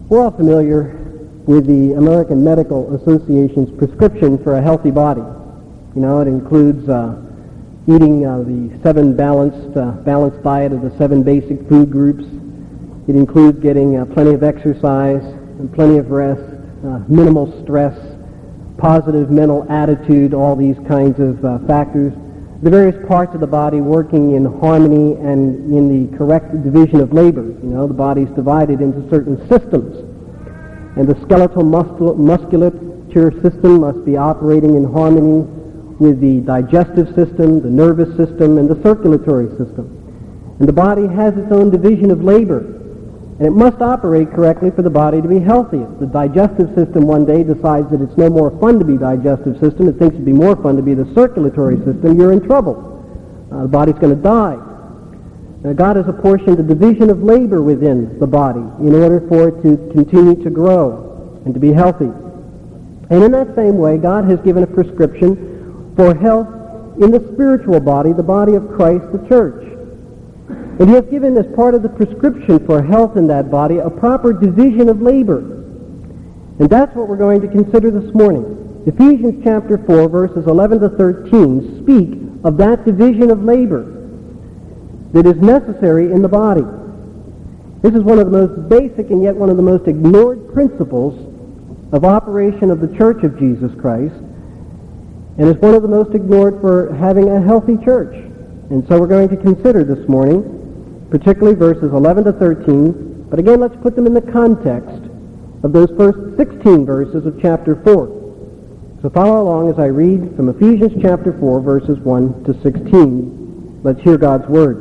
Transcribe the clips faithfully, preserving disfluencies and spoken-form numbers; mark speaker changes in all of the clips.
Speaker 1: We're all familiar with the American Medical Association's prescription for a healthy body. You know, it includes uh, eating uh, the seven balanced uh, balanced diet of the seven basic food groups. It includes getting uh, plenty of exercise and plenty of rest, uh, minimal stress, positive mental attitude, all these kinds of uh, factors. The various parts of the body working in harmony and in the correct division of labor. You know, the body's divided into certain systems. And the skeletal muscul- musculature system must be operating in harmony with the digestive system, the nervous system, and the circulatory system. And the body has its own division of labor. And it must operate correctly for the body to be healthy. If the digestive system one day decides that it's no more fun to be digestive system, it thinks it'd be more fun to be the circulatory system, you're in trouble. Uh, the body's going to die. Now, God has apportioned a division of labor within the body in order for it to continue to grow and to be healthy. And in that same way, God has given a prescription for health in the spiritual body, the body of Christ, the church. And he has given, as part of the prescription for health in that body, a proper division of labor. And that's what we're going to consider this morning. Ephesians chapter four, verses eleven to thirteen, speak of that division of labor that is necessary in the body. This is one of the most basic and yet one of the most ignored principles of operation of the Church of Jesus Christ, and is one of the most ignored for having a healthy church. And so we're going to consider this morning particularly verses eleven to thirteen, but again, let's put them in the context of those first sixteen verses of chapter four. So follow along as I read from Ephesians chapter four, verses one to sixteen. Let's hear God's word.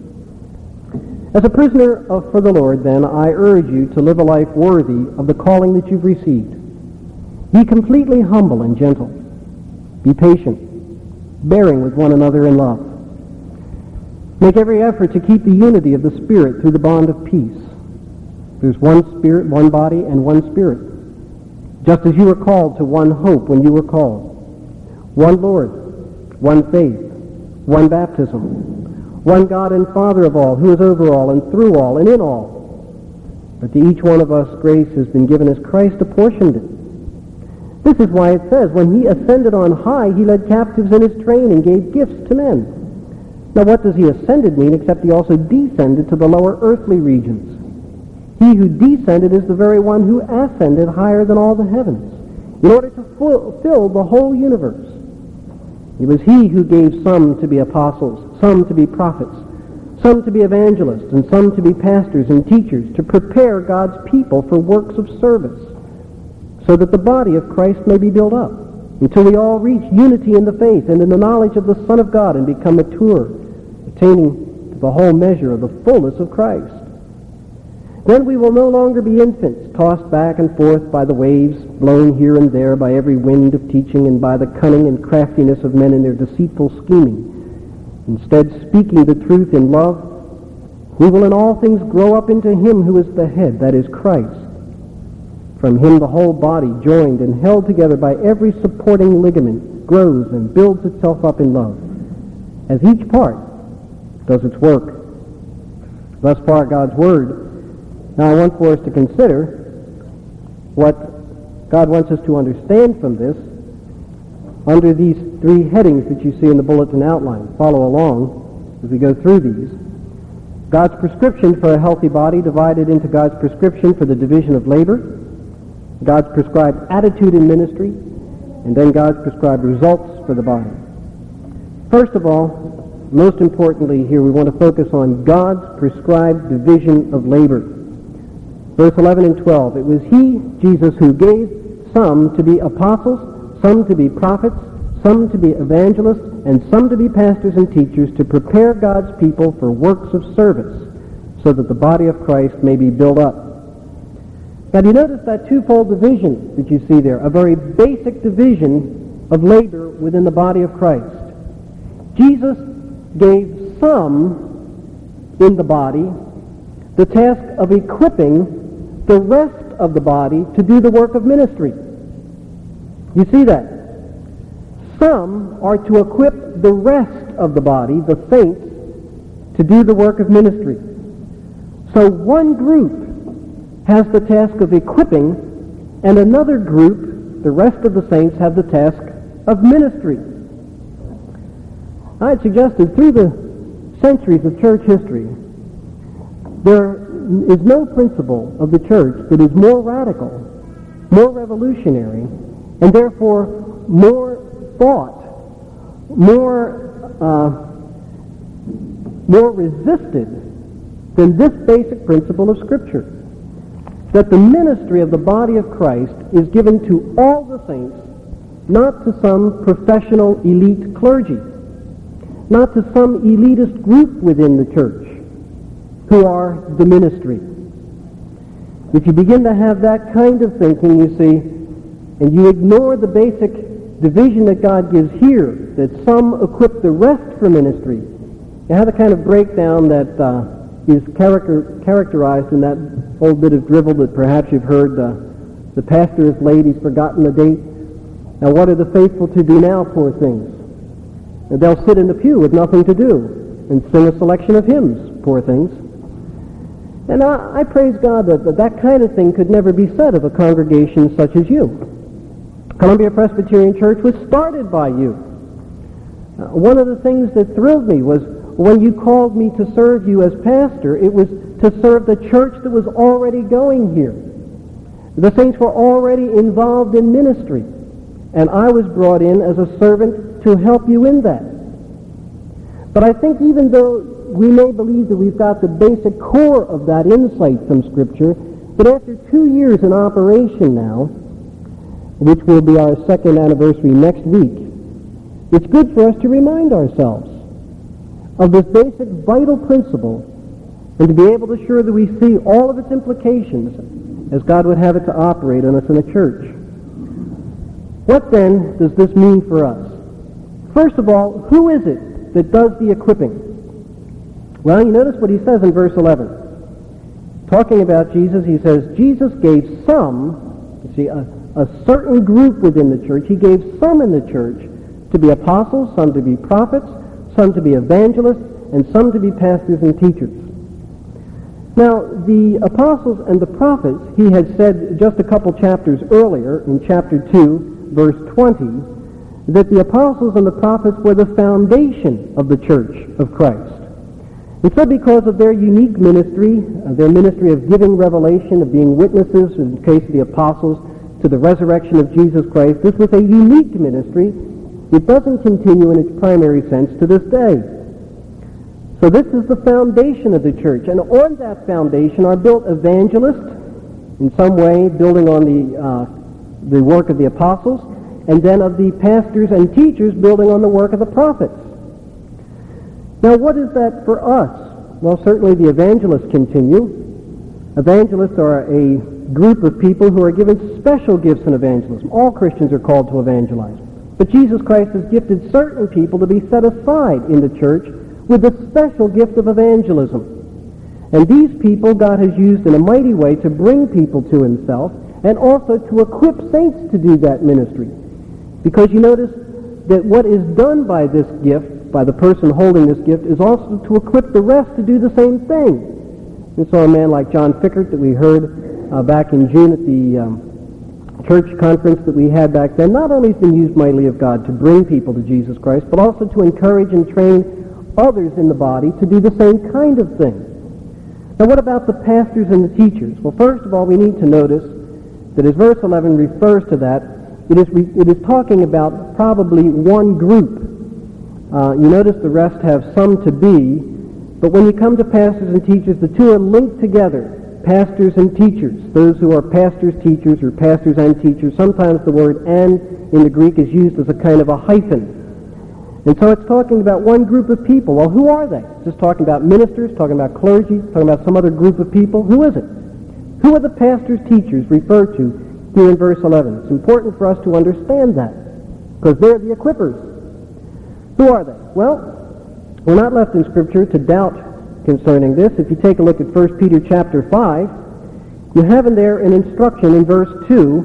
Speaker 1: As a prisoner of, for the Lord, then, I urge you to live a life worthy of the calling that you've received. Be completely humble and gentle. Be patient, bearing with one another in love. Make every effort to keep the unity of the Spirit through the bond of peace. There's one Spirit, one body, and one Spirit. Just as you were called to one hope when you were called. One Lord, one faith, one baptism, one God and Father of all, who is over all and through all and in all. But to each one of us grace has been given as Christ apportioned it. This is why it says, when he ascended on high, he led captives in his train and gave gifts to men. Now what does he ascended mean except he also descended to the lower earthly regions? He who descended is the very one who ascended higher than all the heavens, in order to fulfill the whole universe. It was he who gave some to be apostles, some to be prophets, some to be evangelists, and some to be pastors and teachers, to prepare God's people for works of service, so that the body of Christ may be built up, until we all reach unity in the faith and in the knowledge of the Son of God and become mature, attaining to the whole measure of the fullness of Christ. Then we will no longer be infants, tossed back and forth by the waves, blown here and there by every wind of teaching and by the cunning and craftiness of men in their deceitful scheming. Instead, speaking the truth in love, we will in all things grow up into him who is the head, that is Christ. From him the whole body, joined and held together by every supporting ligament, grows and builds itself up in love, as each part does its work. Thus far, God's Word. Now I want for us to consider what God wants us to understand from this under these three headings that you see in the bulletin outline. Follow along as we go through these. God's prescription for a healthy body, divided into God's prescription for the division of labor, God's prescribed attitude in ministry, and then God's prescribed results for the body. First of all, most importantly here, we want to focus on God's prescribed division of labor. Verse eleven and twelve, it was he, Jesus, who gave some to be apostles, some to be prophets, some to be evangelists, and some to be pastors and teachers, to prepare God's people for works of service, so that the body of Christ may be built up. Now, do you notice that twofold division that you see there? A very basic division of labor within the body of Christ. Jesus gave some in the body the task of equipping the rest of the body to do the work of ministry. You see that? Some are to equip the rest of the body, the saints, to do the work of ministry. So one group has the task of equipping, and another group, the rest of the saints, have the task of ministry. I had suggested through the centuries of church history, there is no principle of the church that is more radical, more revolutionary, and therefore more thought, more uh, more resisted than this basic principle of Scripture, that the ministry of the body of Christ is given to all the saints, not to some professional elite clergy, not to some elitist group within the church who are the ministry. If you begin to have that kind of thinking, you see, and you ignore the basic division that God gives here, that some equip the rest for ministry, you have the kind of breakdown that uh, is character, characterized in that old bit of drivel that perhaps you've heard, uh, the pastor is late, he's forgotten the date. Now what are the faithful to do now, poor things? And they'll sit in the pew with nothing to do and sing a selection of hymns, poor things. And I, I praise God that, that that kind of thing could never be said of a congregation such as you. Columbia Presbyterian Church was started by you. Uh, one of the things that thrilled me was when you called me to serve you as pastor, it was to serve the church that was already going here. The saints were already involved in ministry, and I was brought in as a servant to help you in that. But I think even though we may believe that we've got the basic core of that insight from Scripture, that after two years in operation now, which will be our second anniversary next week, it's good for us to remind ourselves of this basic vital principle and to be able to assure that we see all of its implications as God would have it to operate on us in a church. What then does this mean for us? First of all, who is it that does the equipping? Well, you notice what he says in verse eleven. Talking about Jesus, he says, Jesus gave some, you see, a, a certain group within the church, he gave some in the church to be apostles, some to be prophets, some to be evangelists, and some to be pastors and teachers. Now, the apostles and the prophets, he had said just a couple chapters earlier, in chapter two, verse twenty, that the apostles and the prophets were the foundation of the church of Christ. And so because of their unique ministry, uh, their ministry of giving revelation, of being witnesses, in the case of the apostles, to the resurrection of Jesus Christ, this was a unique ministry. It doesn't continue in its primary sense to this day. So this is the foundation of the church. And on that foundation are built evangelists, in some way building on the, uh, the work of the apostles, and then of the pastors and teachers building on the work of the prophets. Now, what is that for us? Well, certainly the evangelists continue. Evangelists are a group of people who are given special gifts in evangelism. All Christians are called to evangelize. But Jesus Christ has gifted certain people to be set aside in the church with the special gift of evangelism. And these people God has used in a mighty way to bring people to himself and also to equip saints to do that ministry. Because you notice that what is done by this gift, by the person holding this gift, is also to equip the rest to do the same thing. And so a man like John Fickert that we heard uh, back in June at the um, church conference that we had back then, not only has been used mightily of God to bring people to Jesus Christ, but also to encourage and train others in the body to do the same kind of thing. Now what about the pastors and the teachers? Well, first of all, we need to notice that as verse eleven refers to that, it is, re- it is talking about probably one group. Uh, you notice the rest have some to be, but when you come to pastors and teachers, the two are linked together. Pastors and teachers, those who are pastors, teachers, or pastors and teachers. Sometimes the word "and" in the Greek is used as a kind of a hyphen. And so it's talking about one group of people. Well, who are they? It's just talking about ministers, talking about clergy, talking about some other group of people. Who is it? Who are the pastors, teachers referred to here in verse eleven? It's important for us to understand that, because they're the equippers. Who are they? Well, we're not left in Scripture to doubt concerning this. If you take a look at First Peter chapter five, you have in there an instruction in verse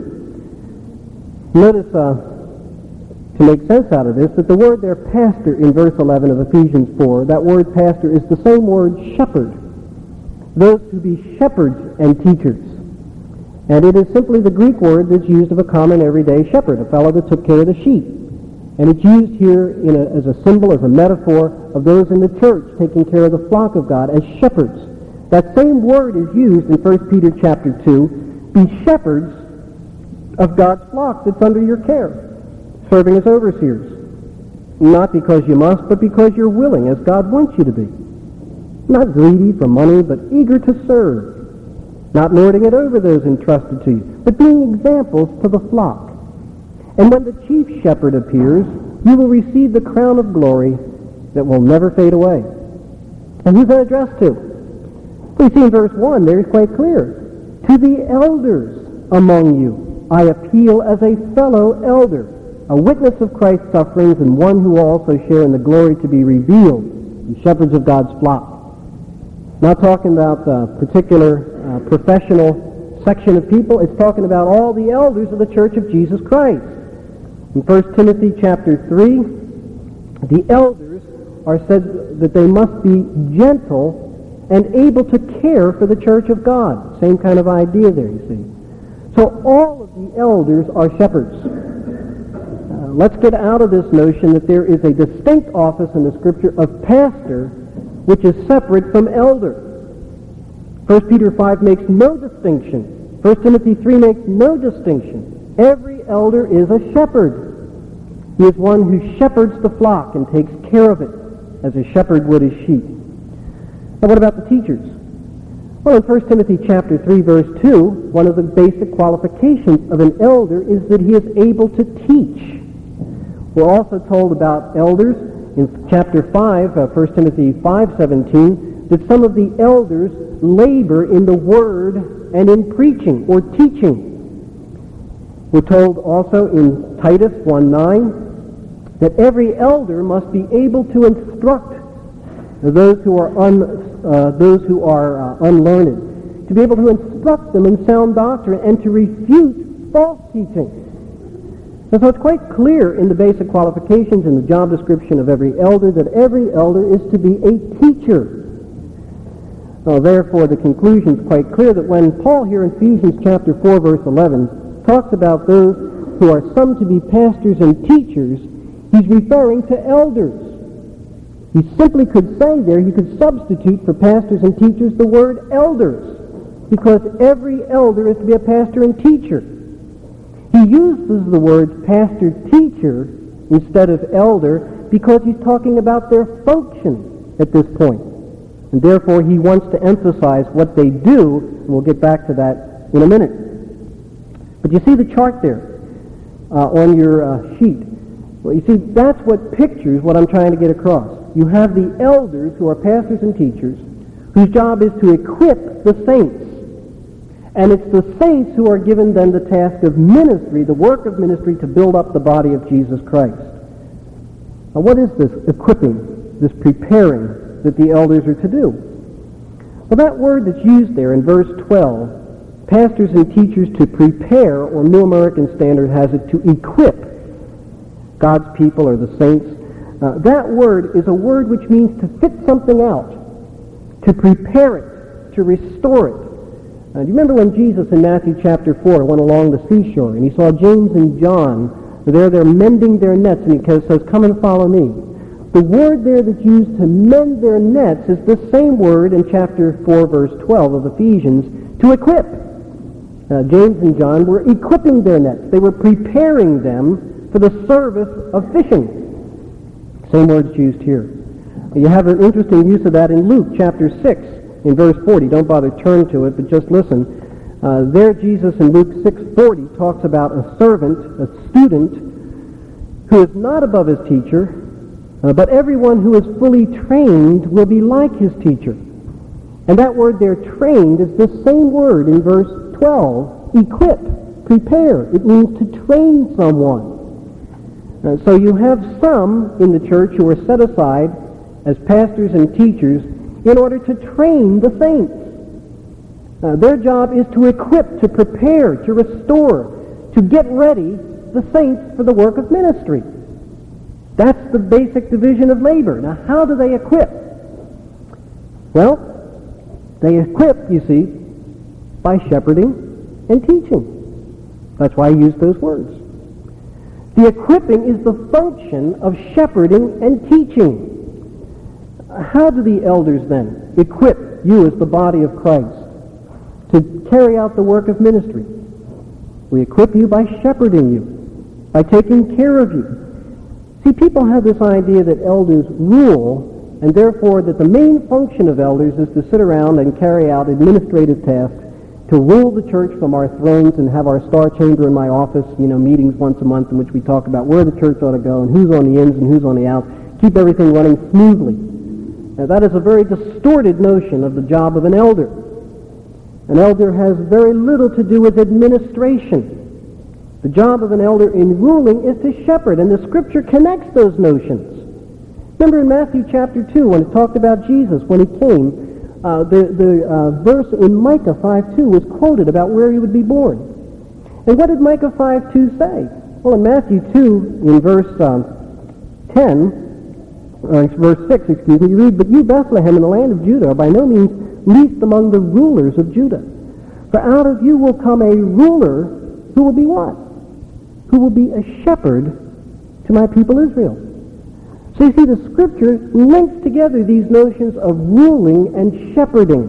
Speaker 1: two. Notice, uh, to make sense out of this, that the word there, pastor, in verse eleven of Ephesians four, that word pastor is the same word shepherd. Those who be shepherds and teachers. And it is simply the Greek word that's used of a common everyday shepherd, a fellow that took care of the sheep. And it's used here in a, as a symbol, as a metaphor of those in the church taking care of the flock of God as shepherds. That same word is used in First Peter chapter two, be shepherds of God's flock that's under your care, serving as overseers. Not because you must, but because you're willing, as God wants you to be. Not greedy for money, but eager to serve. Not lording it over those entrusted to you, but being examples to the flock. And when the chief shepherd appears, you will receive the crown of glory that will never fade away. And who's that addressed to? We see in verse one there, it's quite clear. To the elders among you, I appeal as a fellow elder, a witness of Christ's sufferings and one who will also share in the glory to be revealed, the shepherds of God's flock. Not talking about a particular uh, professional section of people. It's talking about all the elders of the Church of Jesus Christ. In First Timothy chapter three, the elders are said that they must be gentle and able to care for the church of God. Same kind of idea there, you see. So all of the elders are shepherds. Uh, let's get out of this notion that there is a distinct office in the Scripture of pastor, which is separate from elder. First Peter five makes no distinction. First Timothy three makes no distinction. Every elder is a shepherd. He is one who shepherds the flock and takes care of it as a shepherd would his sheep. Now what about the teachers? Well, in First Timothy chapter three, verse two, one of the basic qualifications of an elder is that he is able to teach. We're also told about elders in chapter five, uh, First Timothy five seventeen, that some of the elders labor in the word and in preaching or teaching. We're told also in Titus one nine that every elder must be able to instruct those who are un, uh, those who are uh, unlearned, to be able to instruct them in sound doctrine and to refute false teaching. And so it's quite clear in the basic qualifications in the job description of every elder that every elder is to be a teacher. Well, therefore, the conclusion is quite clear that when Paul here in Ephesians chapter four, verse eleven, talks about those who are some to be pastors and teachers, he's referring to elders. He simply could say there, you could substitute for pastors and teachers the word elders, because every elder is to be a pastor and teacher. He uses the words pastor-teacher instead of elder because he's talking about their function at this point. And therefore he wants to emphasize what they do, and we'll get back to that in a minute. But you see the chart there uh, on your uh, sheet. Well, you see, that's what pictures what I'm trying to get across. You have the elders who are pastors and teachers whose job is to equip the saints. And it's the saints who are given then the task of ministry, the work of ministry to build up the body of Jesus Christ. Now what is this equipping, this preparing that the elders are to do? Well, that word that's used there in verse twelve, pastors and teachers to prepare, or New American Standard has it to equip God's people or the saints. Uh, that word is a word which means to fit something out, to prepare it, to restore it. Uh, do you remember when Jesus in Matthew chapter four went along the seashore and he saw James and John, there they're mending their nets, and he says, come and follow me. The word there that's used to mend their nets is the same word in chapter four, verse twelve of Ephesians, to equip. Uh, James and John were equipping their nets. They were preparing them for the service of fishing. Same words used here. You have an interesting use of that in Luke chapter six, in verse forty. Don't bother turn to it, but just listen. Uh, there Jesus in Luke six forty talks about a servant, a student, who is not above his teacher, uh, but everyone who is fully trained will be like his teacher. And that word there, trained, is the same word in verse twelve, equip, prepare. It means to train someone. Uh, so you have some in the church who are set aside as pastors and teachers in order to train the saints. Uh, their job is to equip, to prepare, to restore, to get ready the saints for the work of ministry. That's the basic division of labor. Now, how do they equip? Well, they equip, you see, by shepherding, and teaching. That's why I use those words. The equipping is the function of shepherding and teaching. How do the elders then equip you as the body of Christ to carry out the work of ministry? We equip you by shepherding you, by taking care of you. See, people have this idea that elders rule, and therefore that the main function of elders is to sit around and carry out administrative tasks, to rule the church from our thrones and have our star chamber in my office, you know, meetings once a month in which we talk about where the church ought to go and who's on the ins and who's on the outs, keep everything running smoothly. Now, that is a very distorted notion of the job of an elder. An elder has very little to do with administration. The job of an elder in ruling is to shepherd, and the Scripture connects those notions. Remember in Matthew chapter two, when it talked about Jesus, when he came, uh, the, the uh, verse in Micah five two was quoted about where he would be born. And what did Micah five two say? Well, in Matthew two, in verse um, ten, uh, verse six, excuse me, you read, "But you, Bethlehem, in the land of Judah, are by no means least among the rulers of Judah. For out of you will come a ruler who will be what? Who will be a shepherd to my people Israel." So you see, the Scripture links together these notions of ruling and shepherding.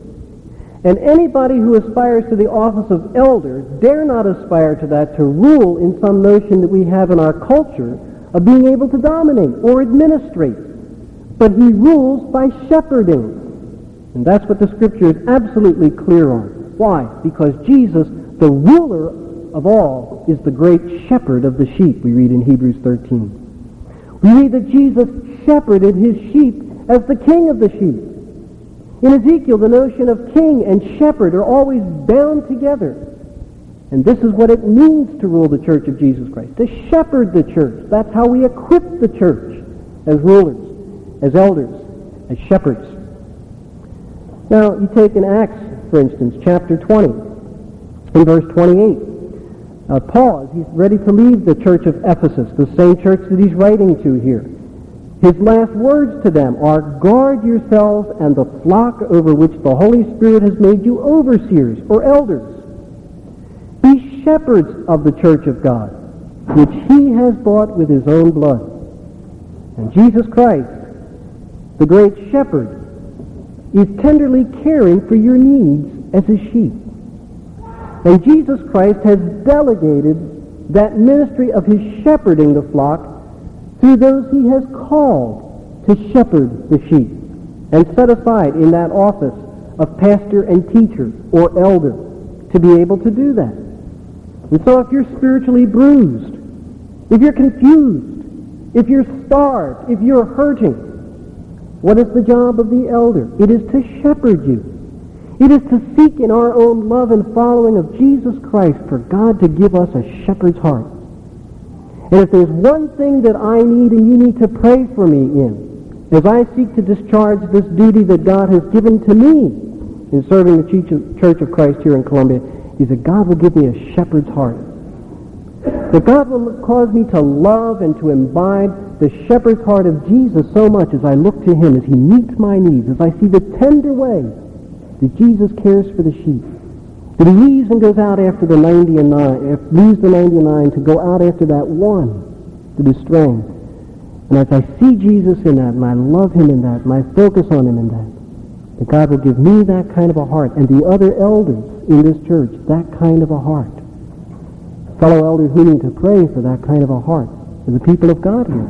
Speaker 1: And anybody who aspires to the office of elder dare not aspire to that, to rule in some notion that we have in our culture of being able to dominate or administrate. But he rules by shepherding. And that's what the Scripture is absolutely clear on. Why? Because Jesus, the ruler of all, is the great shepherd of the sheep, we read in Hebrews thirteen. We read that Jesus shepherded his sheep as the king of the sheep. In Ezekiel, the notion of king and shepherd are always bound together. And this is what it means to rule the church of Jesus Christ, to shepherd the church. That's how we equip the church as rulers, as elders, as shepherds. Now, you take in Acts, for instance, chapter twenty, in verse twenty-eight. Uh, Paul, as he's ready to leave the church of Ephesus, the same church that he's writing to here, his last words to them are, "Guard yourselves and the flock over which the Holy Spirit has made you overseers," or elders. "Be shepherds of the church of God, which he has bought with his own blood." And Jesus Christ, the great shepherd, is tenderly caring for your needs as his sheep. And Jesus Christ has delegated that ministry of his shepherding the flock through those he has called to shepherd the sheep and set aside in that office of pastor and teacher or elder to be able to do that. And so if you're spiritually bruised, if you're confused, if you're starved, if you're hurting, what is the job of the elder? It is to shepherd you. It is to seek in our own love and following of Jesus Christ for God to give us a shepherd's heart. And if there's one thing that I need and you need to pray for me in, as I seek to discharge this duty that God has given to me in serving the Church of Christ here in Columbia, is that God will give me a shepherd's heart. That God will cause me to love and to imbibe the shepherd's heart of Jesus so much as I look to him, as he meets my needs, as I see the tender way that Jesus cares for the sheep, that he leaves and goes out after the ninety and nine, leaves the ninety-nine to go out after that one that is straying. And as I see Jesus in that, and I love him in that, and I focus on him in that, that God will give me that kind of a heart, and the other elders in this church that kind of a heart. Fellow elders, we need to pray for that kind of a heart for the people of God here.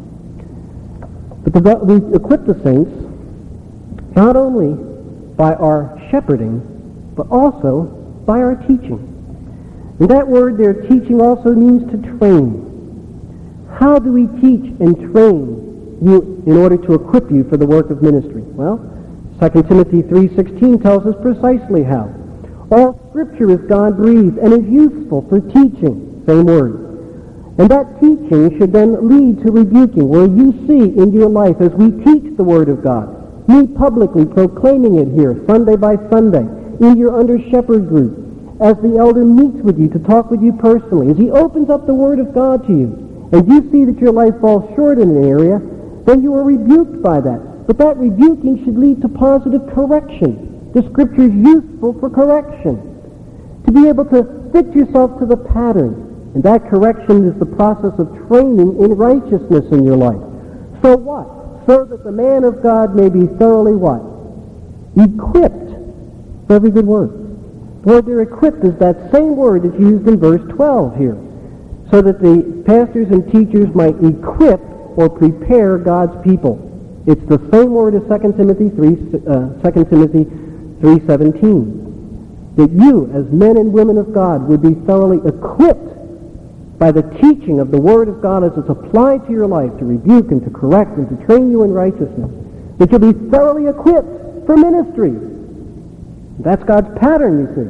Speaker 1: But the, we equip the saints not only by our shepherding, but also by our teaching. And that word there, teaching, also means to train. How do we teach and train you in order to equip you for the work of ministry? Well, Second Timothy three sixteen tells us precisely how. All Scripture is God-breathed and is useful for teaching, same word. And that teaching should then lead to rebuking, where you see in your life, as we teach the Word of God, me publicly proclaiming it here, Sunday by Sunday, in your under-shepherd group, as the elder meets with you to talk with you personally, as he opens up the Word of God to you, and you see that your life falls short in an area, then you are rebuked by that. But that rebuking should lead to positive correction. The Scripture is useful for correction, to be able to fit yourself to the pattern. And that correction is the process of training in righteousness in your life. So what? So that the man of God may be thoroughly what? Equipped for every good work. The word there, equipped, is that same word that's used in verse twelve here. So that the pastors and teachers might equip or prepare God's people. It's the same word as Second Timothy three, uh, Second Timothy three seventeen. That you, as men and women of God, would be thoroughly equipped by the teaching of the Word of God as it's applied to your life, to rebuke and to correct and to train you in righteousness. That you'll be thoroughly equipped for ministry. That's God's pattern, you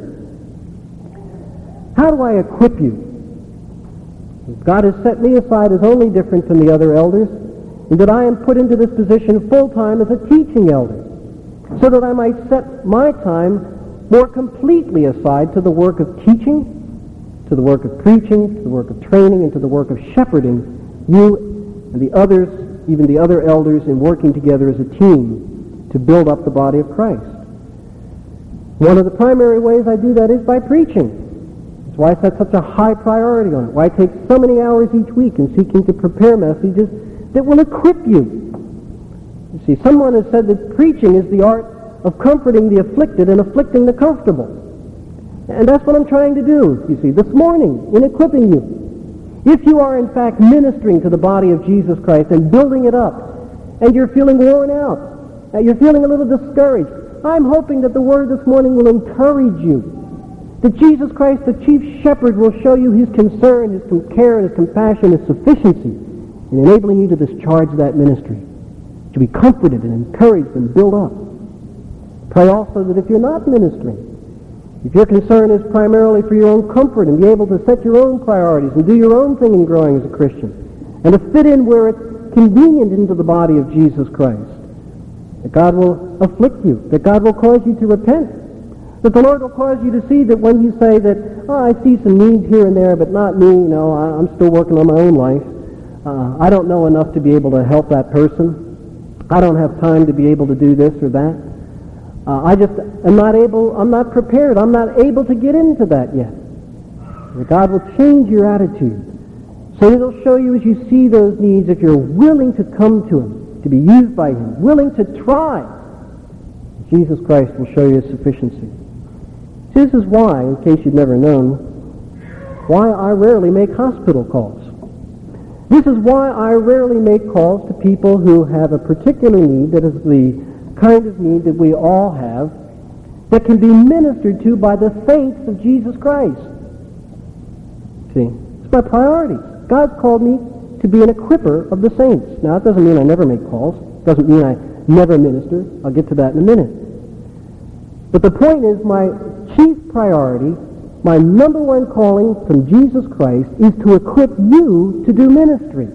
Speaker 1: see. How do I equip you? God has set me aside as only different from the other elders, and that I am put into this position full-time as a teaching elder, so that I might set my time more completely aside to the work of teaching, to the work of preaching, to the work of training, and to the work of shepherding you and the others, even the other elders, in working together as a team to build up the body of Christ. One of the primary ways I do that is by preaching. That's why I set such a high priority on it, why I take so many hours each week in seeking to prepare messages that will equip you. You see, someone has said that preaching is the art of comforting the afflicted and afflicting the comfortable. And that's what I'm trying to do, you see, this morning in equipping you. If you are in fact ministering to the body of Jesus Christ and building it up, and you're feeling worn out, and you're feeling a little discouraged, I'm hoping that the word this morning will encourage you. That Jesus Christ, the chief shepherd, will show you his concern, his care, his compassion, his sufficiency in enabling you to discharge that ministry, to be comforted and encouraged and built up. Pray also that if you're not ministering, if your concern is primarily for your own comfort and be able to set your own priorities and do your own thing in growing as a Christian, and to fit in where it's convenient into the body of Jesus Christ, that God will afflict you, that God will cause you to repent, that the Lord will cause you to see that when you say that, oh, I see some needs here and there, but not me, you know, I, I'm still working on my own life. Uh, I don't know enough to be able to help that person. I don't have time to be able to do this or that. Uh, I just am not able, I'm not prepared, I'm not able to get into that yet. God will change your attitude. So He'll show you as you see those needs, if you're willing to come to Him, to be used by Him, willing to try, Jesus Christ will show you His sufficiency. See, this is why, in case you've never known, why I rarely make hospital calls. This is why I rarely make calls to people who have a particular need that is the kind of need that we all have, that can be ministered to by the saints of Jesus Christ. See, it's my priority. God's called me to be an equipper of the saints. Now, it doesn't mean I never make calls. It doesn't mean I never minister. I'll get to that in a minute. But the point is, my chief priority, my number one calling from Jesus Christ, is to equip you to do ministry.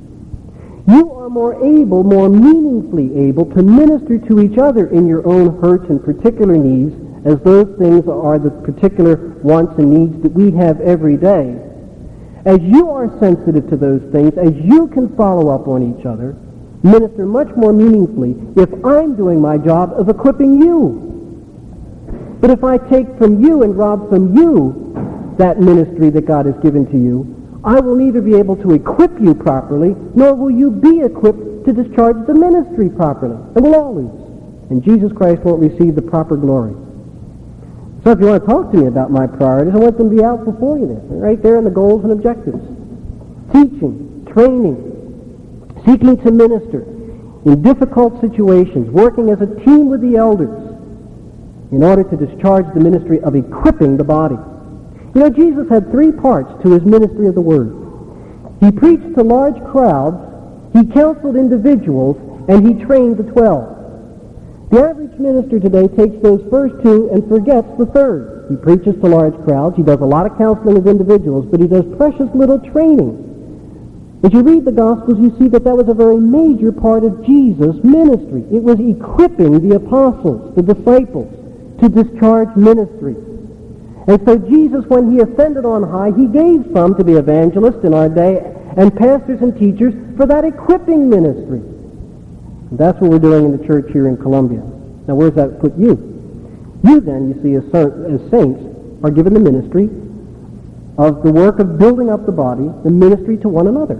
Speaker 1: You are more able, more meaningfully able to minister to each other in your own hurts and particular needs, as those things are the particular wants and needs that we have every day. As you are sensitive to those things, as you can follow up on each other, minister much more meaningfully if I'm doing my job of equipping you. But if I take from you and rob from you that ministry that God has given to you, I will neither be able to equip you properly, nor will you be equipped to discharge the ministry properly. And we'll all lose. And Jesus Christ won't receive the proper glory. So if you want to talk to me about my priorities, I want them to be out before you there, right there in the goals and objectives. Teaching, training, seeking to minister in difficult situations, working as a team with the elders in order to discharge the ministry of equipping the body. You know, Jesus had three parts to his ministry of the Word. He preached to large crowds, he counseled individuals, and he trained the twelve. The average minister today takes those first two and forgets the third. He preaches to large crowds, he does a lot of counseling of individuals, but he does precious little training. As you read the Gospels, you see that that was a very major part of Jesus' ministry. It was equipping the apostles, the disciples, to discharge ministry. And so Jesus, when he ascended on high, he gave some to be evangelists in our day and pastors and teachers for that equipping ministry. And that's what we're doing in the church here in Columbia. Now, where does that put you? You then, you see, as, as saints, are given the ministry of the work of building up the body, the ministry to one another.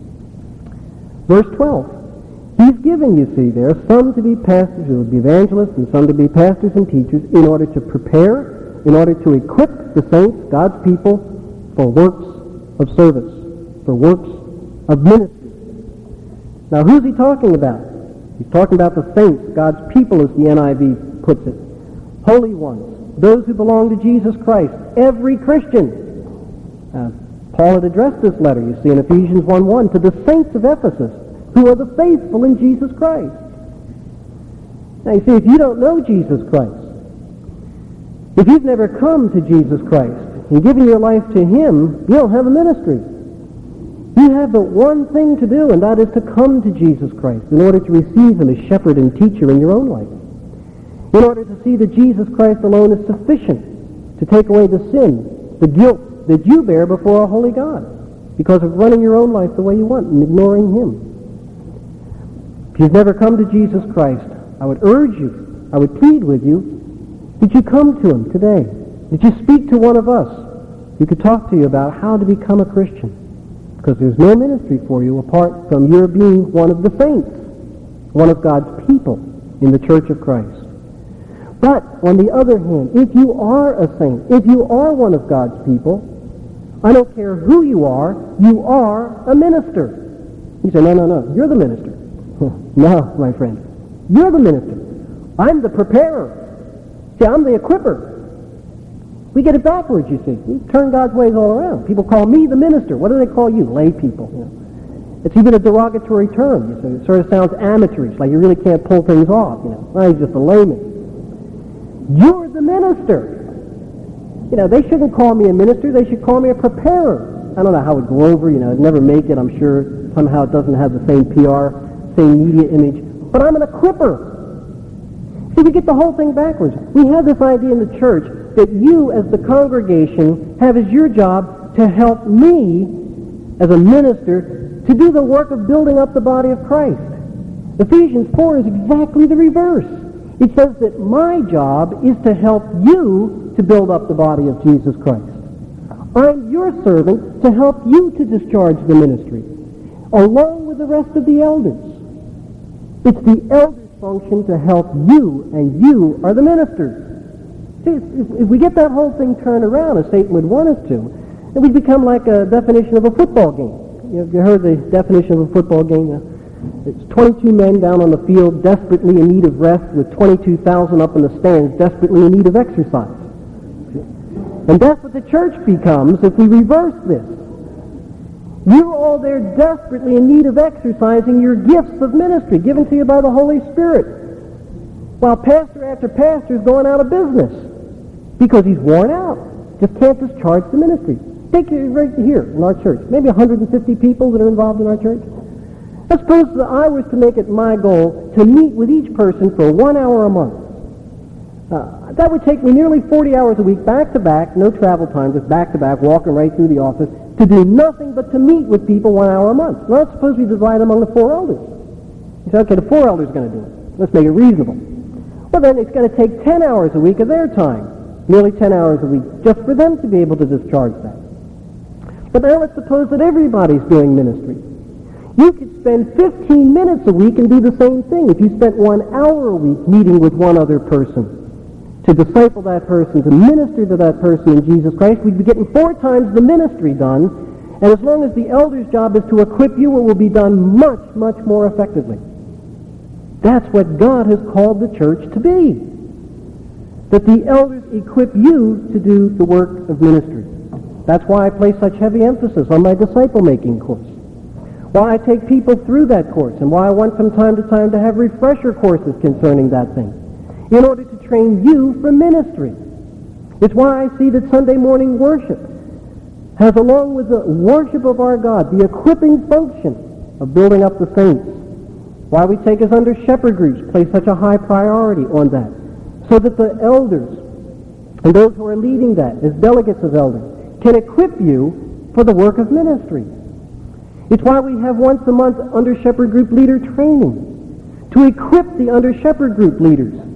Speaker 1: Verse twelve. He's given, you see there, some to be pastors, who will be evangelists, and some to be pastors and teachers, in order to prepare, in order to equip the saints, God's people, for works of service, for works of ministry. Now, who's he talking about? He's talking about the saints, God's people, as the N I V puts it. Holy ones, those who belong to Jesus Christ, every Christian. Uh, Paul had addressed this letter, you see, in Ephesians one one, to the saints of Ephesus, who are the faithful in Jesus Christ. Now, you see, if you don't know Jesus Christ, if you've never come to Jesus Christ and given your life to Him, you don't have a ministry. You have but one thing to do, and that is to come to Jesus Christ in order to receive Him as shepherd and teacher in your own life. In order to see that Jesus Christ alone is sufficient to take away the sin, the guilt that you bear before a holy God because of running your own life the way you want and ignoring Him. If you've never come to Jesus Christ, I would urge you, I would plead with you, that you come to Him today, that you speak to one of us who could talk to you about how to become a Christian, because there's no ministry for you apart from your being one of the saints, one of God's people in the Church of Christ. But, on the other hand, if you are a saint, if you are one of God's people, I don't care who you are, you are a minister. You say, no, no, no, you're the minister. No, my friend, you're the minister. I'm the preparer. See, I'm the equipper. We get it backwards, you see. We turn God's ways all around. People call me the minister. What do they call you? Lay people. You know. It's even a derogatory term. You see. It sort of sounds amateurish, like you really can't pull things off. You know, well, he's just a layman. You're the minister. You know, they shouldn't call me a minister. They should call me a preparer. I don't know how it would go over. You know, it'd never make it. I'm sure somehow it doesn't have the same P R, same media image. But I'm an equipper. See, we get the whole thing backwards. We have this idea in the church that you, as the congregation, have as your job to help me, as a minister, to do the work of building up the body of Christ. Ephesians four is exactly the reverse. It says that my job is to help you to build up the body of Jesus Christ. I'm your servant to help you to discharge the ministry, along with the rest of the elders. It's the elders' function to help you, and you are the ministers. See, if, if we get that whole thing turned around, as Satan would want us to, then we become like a definition of a football game. You, you heard the definition of a football game? It's twenty-two men down on the field desperately in need of rest, with twenty-two thousand up in the stands desperately in need of exercise. And that's what the church becomes if we reverse this. You're all there desperately in need of exercising your gifts of ministry given to you by the Holy Spirit, while pastor after pastor is going out of business because he's worn out, just can't discharge the ministry. Take it right here in our church, maybe one hundred fifty people that are involved in our church. Let's suppose that I was to make it my goal to meet with each person for one hour a month. Uh, that would take me nearly forty hours a week, back to back, no travel time, just back to back, walking right through the office, to do nothing but to meet with people one hour a month. Now, let's suppose we divide among the four elders. You say, okay, the four elders are going to do it. Let's make it reasonable. Well, then it's going to take ten hours a week of their time, nearly ten hours a week, just for them to be able to discharge that. But now let's suppose that everybody's doing ministry. You could spend fifteen minutes a week and do the same thing if you spent one hour a week meeting with one other person to disciple that person, to minister to that person in Jesus Christ. We'd be getting four times the ministry done, and as long as the elder's job is to equip you, it will be done much, much more effectively. That's what God has called the church to be. That the elders equip you to do the work of ministry. That's why I place such heavy emphasis on my disciple-making course. Why I take people through that course, and why I want from time to time to have refresher courses concerning that thing, in order to train you for ministry. It's why I see that Sunday morning worship has, along with the worship of our God, the equipping function of building up the saints. Why we take as under shepherd groups, place such a high priority on that, so that the elders and those who are leading that as delegates of elders can equip you for the work of ministry. It's why we have once a month under shepherd group leader training, to equip the under shepherd group leaders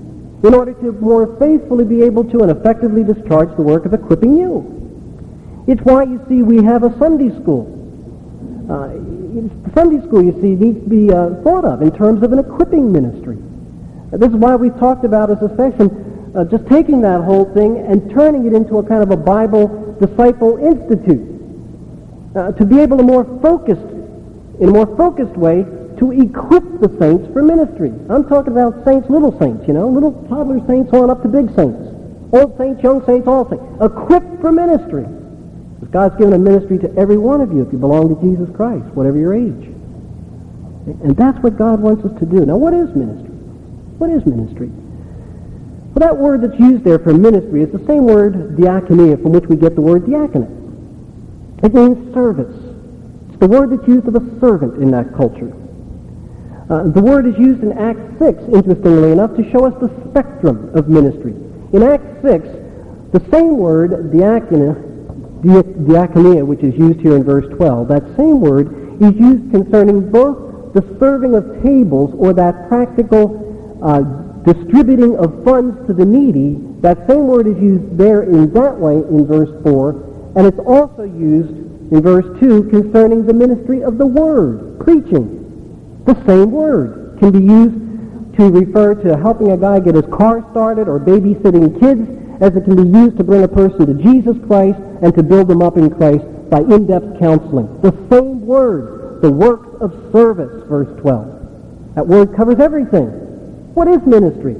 Speaker 1: in order to more faithfully be able to and effectively discharge the work of equipping you. It's why, you see, we have a Sunday school. Uh, Sunday school, you see, needs to be uh, thought of in terms of an equipping ministry. Uh, this is why we talked about as a session uh, just taking that whole thing and turning it into a kind of a Bible Disciple Institute. Uh, to be able to more focused, in a more focused way, to equip the saints for ministry. I'm talking about saints, little saints, you know, little toddler saints on up to big saints. Old saints, young saints, all saints. Equipped for ministry. Because God's given a ministry to every one of you if you belong to Jesus Christ, whatever your age. And that's what God wants us to do. Now, what is ministry? What is ministry? Well, that word that's used there for ministry is the same word, diakonia, from which we get the word diaconate. It means service. It's the word that's used of a servant in that culture. Uh, the word is used in Acts six, interestingly enough, to show us the spectrum of ministry. In Acts six, the same word, diakonia, diakonia, which is used here in verse twelve, that same word is used concerning both the serving of tables or that practical uh, distributing of funds to the needy. That same word is used there in that way in verse four, and it's also used in verse two concerning the ministry of the word, preaching. The same word can be used to refer to helping a guy get his car started or babysitting kids, as it can be used to bring a person to Jesus Christ and to build them up in Christ by in-depth counseling. The same word, the works of service, verse twelve. That word covers everything. What is ministry?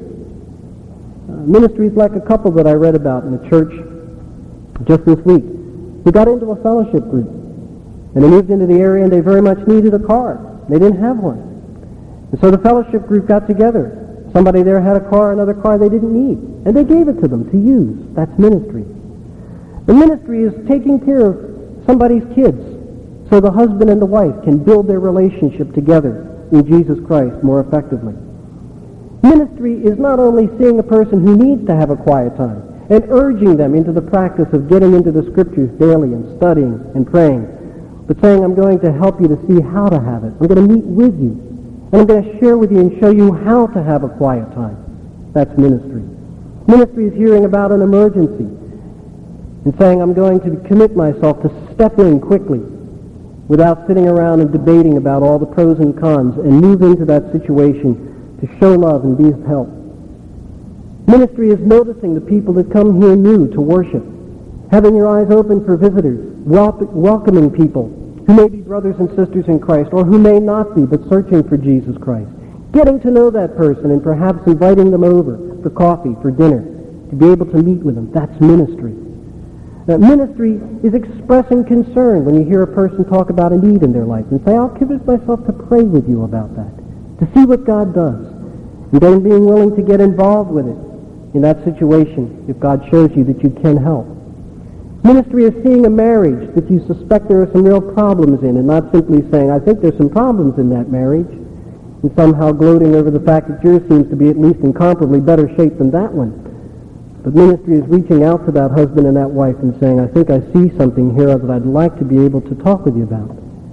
Speaker 1: Uh, ministry is like a couple that I read about in the church just this week. They got into a fellowship group, and they moved into the area and they very much needed a car. They didn't have one. And so the fellowship group got together. Somebody there had a car, another car they didn't need. And they gave it to them to use. That's ministry. The ministry is taking care of somebody's kids so the husband and the wife can build their relationship together in Jesus Christ more effectively. Ministry is not only seeing a person who needs to have a quiet time and urging them into the practice of getting into the Scriptures daily and studying and praying, but saying, I'm going to help you to see how to have it. I'm going to meet with you. And I'm going to share with you and show you how to have a quiet time. That's ministry. Ministry is hearing about an emergency and saying, I'm going to commit myself to step in quickly without sitting around and debating about all the pros and cons and move into that situation to show love and be of help. Ministry is noticing the people that come here new to worship, having your eyes open for visitors, wel- welcoming people who may be brothers and sisters in Christ or who may not be but searching for Jesus Christ, getting to know that person and perhaps inviting them over for coffee, for dinner, to be able to meet with them. That's ministry. Now, ministry is expressing concern when you hear a person talk about a need in their life and say, I'll commit myself to pray with you about that, to see what God does, and then being willing to get involved with it in that situation if God shows you that you can help. Ministry is seeing a marriage that you suspect there are some real problems in and not simply saying, I think there's some problems in that marriage, and somehow gloating over the fact that yours seems to be at least in comparably better shape than that one. But ministry is reaching out to that husband and that wife and saying, I think I see something here that I'd like to be able to talk with you about.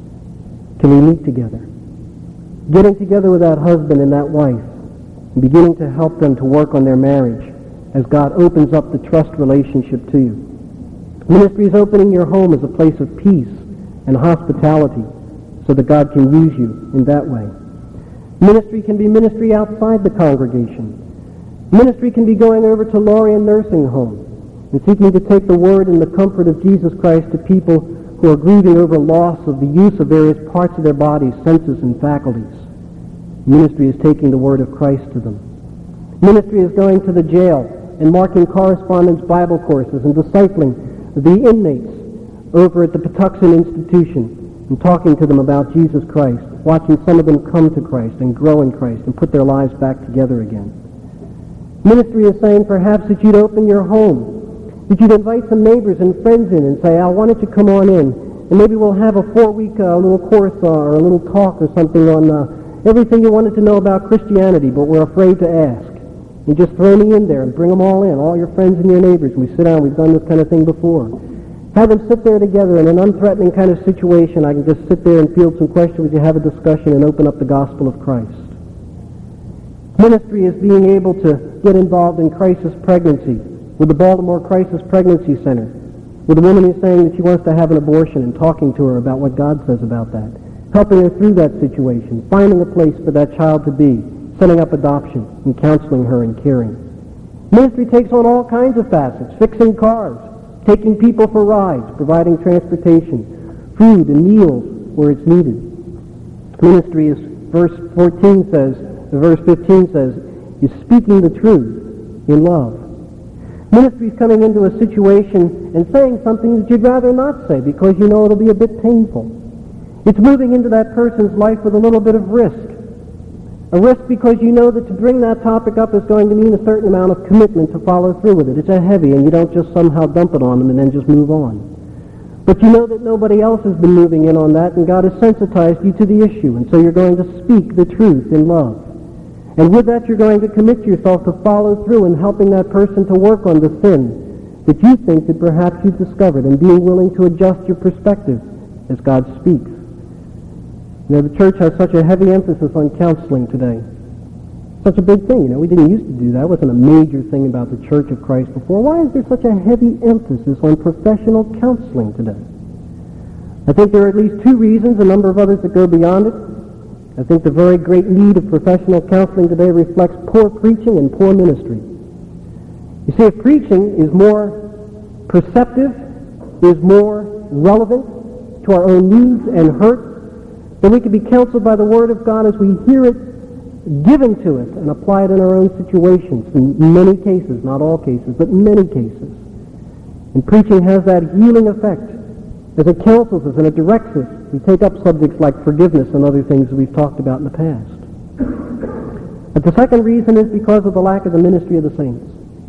Speaker 1: Can we meet together? Getting together with that husband and that wife and beginning to help them to work on their marriage as God opens up the trust relationship to you. Ministry is opening your home as a place of peace and hospitality so that God can use you in that way. Ministry can be ministry outside the congregation. Ministry can be going over to Lorien Nursing Home and seeking to take the word and the comfort of Jesus Christ to people who are grieving over loss of the use of various parts of their bodies, senses, and faculties. Ministry is taking the word of Christ to them. Ministry is going to the jail and marking correspondence Bible courses and discipling the inmates over at the Patuxent Institution and talking to them about Jesus Christ, watching some of them come to Christ and grow in Christ and put their lives back together again. Ministry is saying perhaps that you'd open your home, that you'd invite some neighbors and friends in and say, I wanted to come on in, and maybe we'll have a four-week uh, little course uh, or a little talk or something on uh, everything you wanted to know about Christianity, but we're afraid to ask. You just throw me in there and bring them all in, all your friends and your neighbors. We sit down, we've done this kind of thing before. Have them sit there together in an unthreatening kind of situation. I can just sit there and field some questions with you, have a discussion, and open up the gospel of Christ. Ministry is being able to get involved in crisis pregnancy with the Baltimore Crisis Pregnancy Center, with a woman who's saying that she wants to have an abortion and talking to her about what God says about that, helping her through that situation, finding a place for that child to be, setting up adoption and counseling her and caring. Ministry takes on all kinds of facets: fixing cars, taking people for rides, providing transportation, food and meals where it's needed. Ministry is, verse fourteen says, verse fifteen says, is speaking the truth in love. Ministry is coming into a situation and saying something that you'd rather not say because you know it'll be a bit painful. It's moving into that person's life with a little bit of risk. A risk because you know that to bring that topic up is going to mean a certain amount of commitment to follow through with it. It's a heavy, and you don't just somehow dump it on them and then just move on. But you know that nobody else has been moving in on that, and God has sensitized you to the issue, and so you're going to speak the truth in love. And with that, you're going to commit yourself to follow through in helping that person to work on the sin that you think that perhaps you've discovered, and being willing to adjust your perspective as God speaks. You know, the church has such a heavy emphasis on counseling today. Such a big thing, you know. We didn't used to do that. It wasn't a major thing about the Church of Christ before. Why is there such a heavy emphasis on professional counseling today? I think there are at least two reasons, a number of others that go beyond it. I think the very great need of professional counseling today reflects poor preaching and poor ministry. You see, if preaching is more perceptive, is more relevant to our own needs and hurts, then we can be counseled by the Word of God as we hear it given to us and apply it in our own situations, in many cases, not all cases, but many cases. And preaching has that healing effect as it counsels us and it directs us. We take up subjects like forgiveness and other things that we've talked about in the past. But the second reason is because of the lack of the ministry of the saints.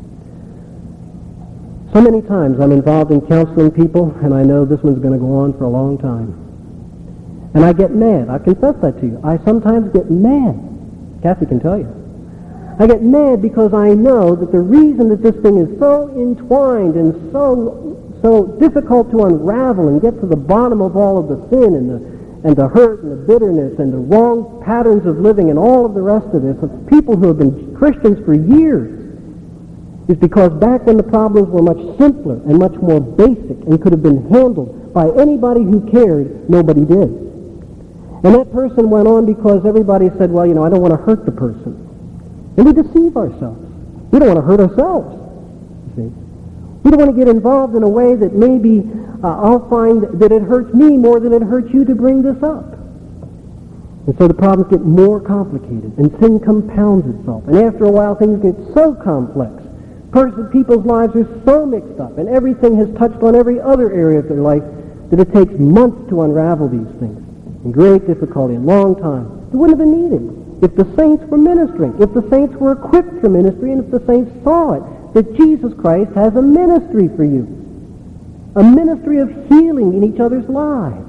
Speaker 1: So many times I'm involved in counseling people, and I know this one's going to go on for a long time. And I get mad. I confess that to you. I sometimes get mad. Kathy can tell you. I get mad because I know that the reason that this thing is so entwined and so so difficult to unravel and get to the bottom of all of the sin and the and the hurt and the bitterness and the wrong patterns of living and all of the rest of this, of people who have been Christians for years, is because back when the problems were much simpler and much more basic and could have been handled by anybody who cared, nobody did. And that person went on because everybody said, well, you know, I don't want to hurt the person. And we deceive ourselves. We don't want to hurt ourselves, you see. We don't want to get involved in a way that maybe uh, I'll find that it hurts me more than it hurts you to bring this up. And so the problems get more complicated, and sin compounds itself. And after a while, things get so complex. Person, people's lives are so mixed up, and everything has touched on every other area of their life that it takes months to unravel these things. And great difficulty, a long time. It wouldn't have been needed if the saints were ministering, if the saints were equipped for ministry, and if the saints saw it, that Jesus Christ has a ministry for you, a ministry of healing in each other's lives.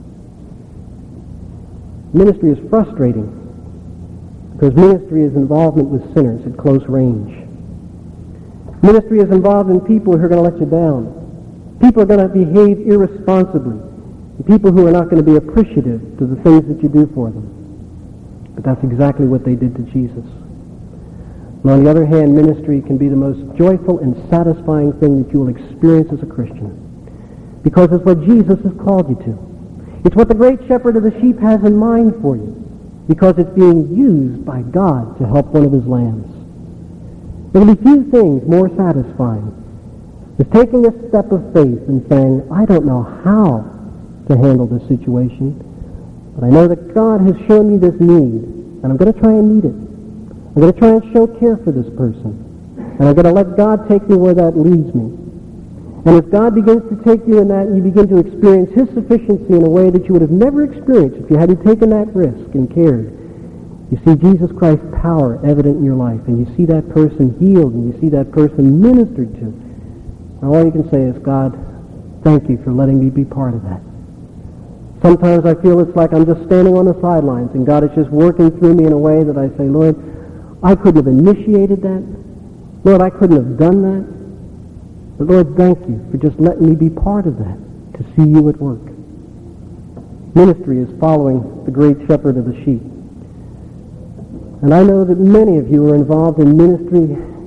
Speaker 1: Ministry is frustrating because ministry is involvement with sinners at close range. Ministry is involved in people who are going to let you down. People are going to behave irresponsibly. And people who are not going to be appreciative to the things that you do for them. But that's exactly what they did to Jesus. And on the other hand, ministry can be the most joyful and satisfying thing that you will experience as a Christian. Because it's what Jesus has called you to. It's what the great shepherd of the sheep has in mind for you. Because it's being used by God to help one of his lambs. There will be few things more satisfying than taking a step of faith and saying, I don't know how to handle this situation, but I know that God has shown me this need, and I'm going to try and meet it. I'm going to try and show care for this person, and I'm going to let God take me where that leads me. And if God begins to take you in that, and you begin to experience his sufficiency in a way that you would have never experienced if you hadn't taken that risk and cared, you see Jesus Christ's power evident in your life, and you see that person healed, and you see that person ministered to. And all you can say is, God, thank you for letting me be part of that. Sometimes I feel it's like I'm just standing on the sidelines, and God is just working through me in a way that I say, Lord, I couldn't have initiated that. Lord, I couldn't have done that. But Lord, thank you for just letting me be part of that, to see you at work. Ministry is following the great shepherd of the sheep. And I know that many of you are involved in ministry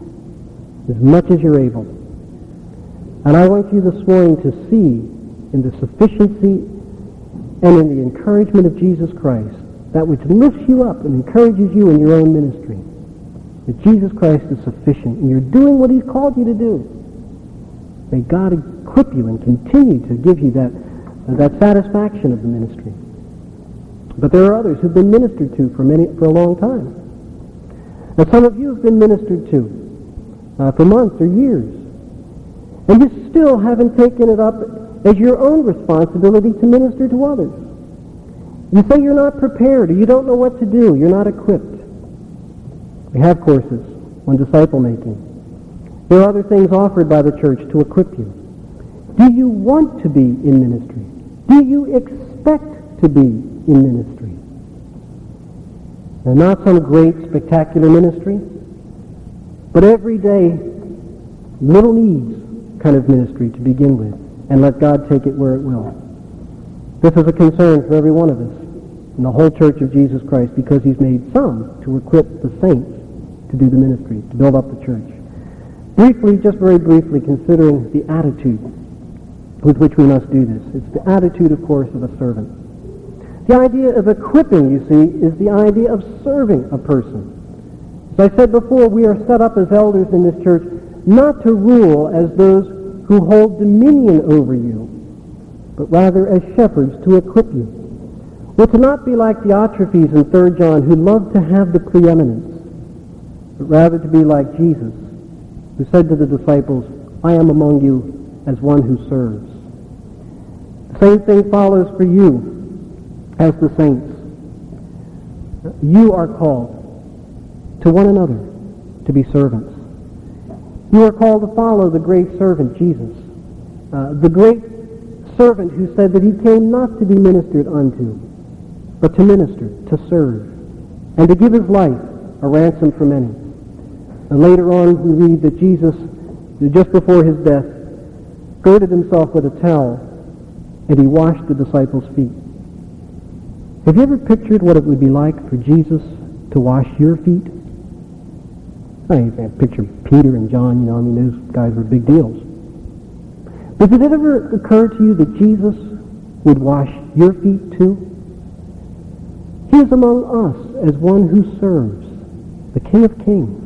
Speaker 1: as much as you're able. And I want you this morning to see in the sufficiency and in the encouragement of Jesus Christ that which lifts you up and encourages you in your own ministry. That Jesus Christ is sufficient and you're doing what he's called you to do. May God equip you and continue to give you that, uh, that satisfaction of the ministry. But there are others who've been ministered to for many for a long time. Now some of you have been ministered to uh, for months or years. And you still haven't taken it up as your own responsibility to minister to others. You say you're not prepared or you don't know what to do. You're not equipped. We have courses on disciple making. There are other things offered by the church to equip you. Do you want to be in ministry? Do you expect to be in ministry? Now, not some great spectacular ministry, but everyday little needs kind of ministry to begin with, and let God take it where it will. This is a concern for every one of us in the whole Church of Jesus Christ, because he's made some to equip the saints to do the ministry, to build up the church. Briefly, just very briefly, considering the attitude with which we must do this. It's the attitude, of course, of a servant. The idea of equipping, you see, is the idea of serving a person. As I said before, we are set up as elders in this church not to rule as those who hold dominion over you, but rather as shepherds to equip you. We're to not be like Diotrephes in Third John, who loved to have the preeminence, but rather to be like Jesus, who said to the disciples, I am among you as one who serves. The same thing follows for you as the saints. You are called to one another to be servants. You are called to follow the great servant, Jesus, uh, the great servant who said that he came not to be ministered unto, but to minister, to serve, and to give his life a ransom for many. And later on we read that Jesus, just before his death, girded himself with a towel, and he washed the disciples' feet. Have you ever pictured what it would be like for Jesus to wash your feet? I mean, I picture Peter and John, you know, I mean, those guys were big deals. But did it ever occur to you that Jesus would wash your feet too? He is among us as one who serves, the King of Kings.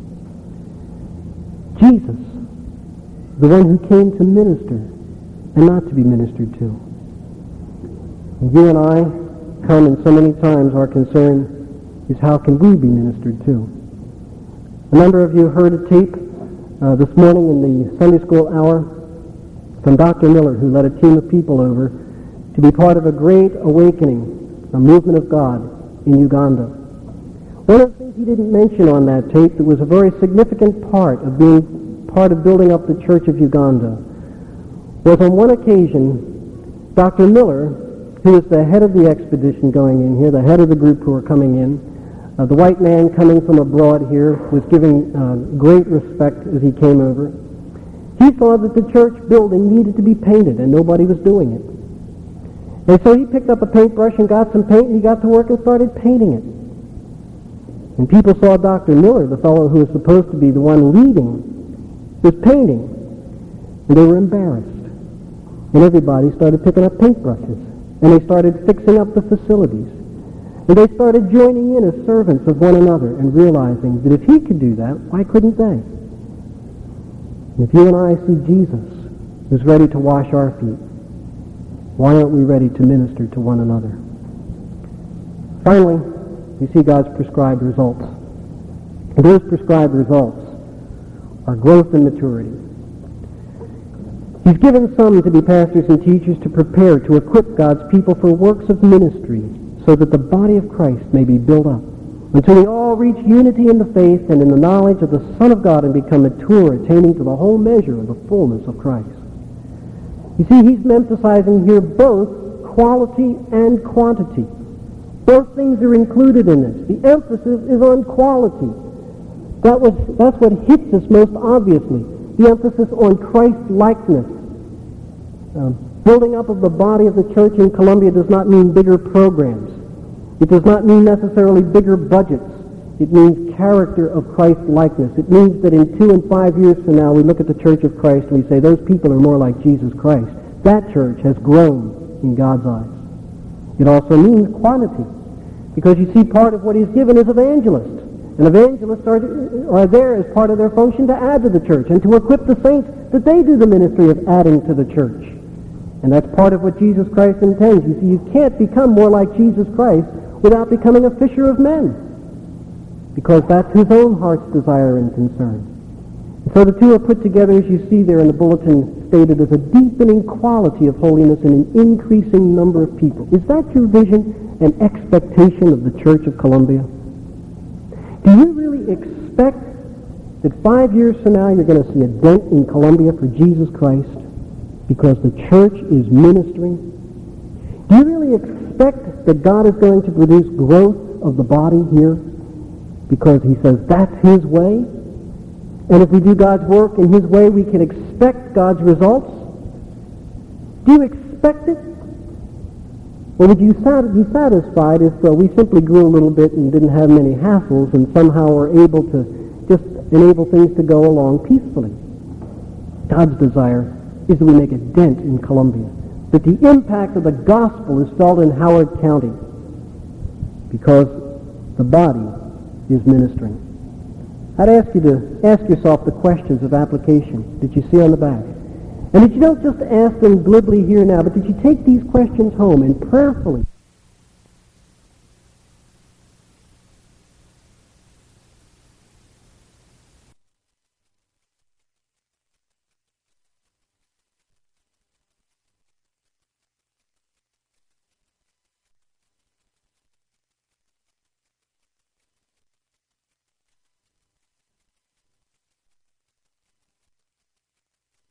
Speaker 1: Jesus, the one who came to minister and not to be ministered to. And you and I come, and so many times our concern is how can we be ministered to? A number of you heard a tape uh, this morning in the Sunday school hour from Doctor Miller, who led a team of people over to be part of a great awakening, a movement of God in Uganda. One of the things he didn't mention on that tape that was a very significant part of being part of building up the Church of Uganda was on one occasion, Doctor Miller, who was the head of the expedition going in here, the head of the group who were coming in, Uh, the white man coming from abroad here was giving uh, great respect as he came over. He saw that the church building needed to be painted, and nobody was doing it. And so he picked up a paintbrush and got some paint, and he got to work and started painting it. And people saw Doctor Miller, the fellow who was supposed to be the one leading, was painting. And they were embarrassed. And everybody started picking up paintbrushes. And they started fixing up the facilities. And they started joining in as servants of one another and realizing that if he could do that, why couldn't they? And if you and I see Jesus, who's ready to wash our feet, why aren't we ready to minister to one another? Finally, you see God's prescribed results. And those prescribed results are growth and maturity. He's given some to be pastors and teachers to prepare, to equip God's people for works of ministry, so that the body of Christ may be built up, until we all reach unity in the faith and in the knowledge of the Son of God and become mature, attaining to the whole measure of the fullness of Christ. You see, he's emphasizing here both quality and quantity. Both things are included in this. The emphasis is on quality. That was, that's what hits us most obviously. The emphasis on Christ-likeness. Um, Building up of the body of the church in Colombia does not mean bigger programs. It does not mean necessarily bigger budgets. It means character of Christ-likeness. It means that in two and five years from now, we look at the Church of Christ and we say, those people are more like Jesus Christ. That church has grown in God's eyes. It also means quantity, because you see, part of what he's given is evangelists. And evangelists are, are there as part of their function to add to the church and to equip the saints that they do the ministry of adding to the church. And that's part of what Jesus Christ intends. You see, you can't become more like Jesus Christ without becoming a fisher of men, because that's his own heart's desire and concern. And so the two are put together, as you see there in the bulletin stated, as a deepening quality of holiness in an increasing number of people. Is that your vision and expectation of the Church of Columbia? Do you really expect that five years from now you're going to see a dent in Columbia for Jesus Christ because the church is ministering? Do you really expect that God is going to produce growth of the body here because he says that's his way? And if we do God's work in his way, we can expect God's results? Do you expect it? Or would you sat- be satisfied if uh, we simply grew a little bit and didn't have many hassles and somehow were able to just enable things to go along peacefully? God's desire is that we make a dent in Columbia, that the impact of the gospel is felt in Howard County, because the body is ministering. I'd ask you to ask yourself the questions of application that you see on the back. And that you don't just ask them glibly here now, but that you take these questions home and prayerfully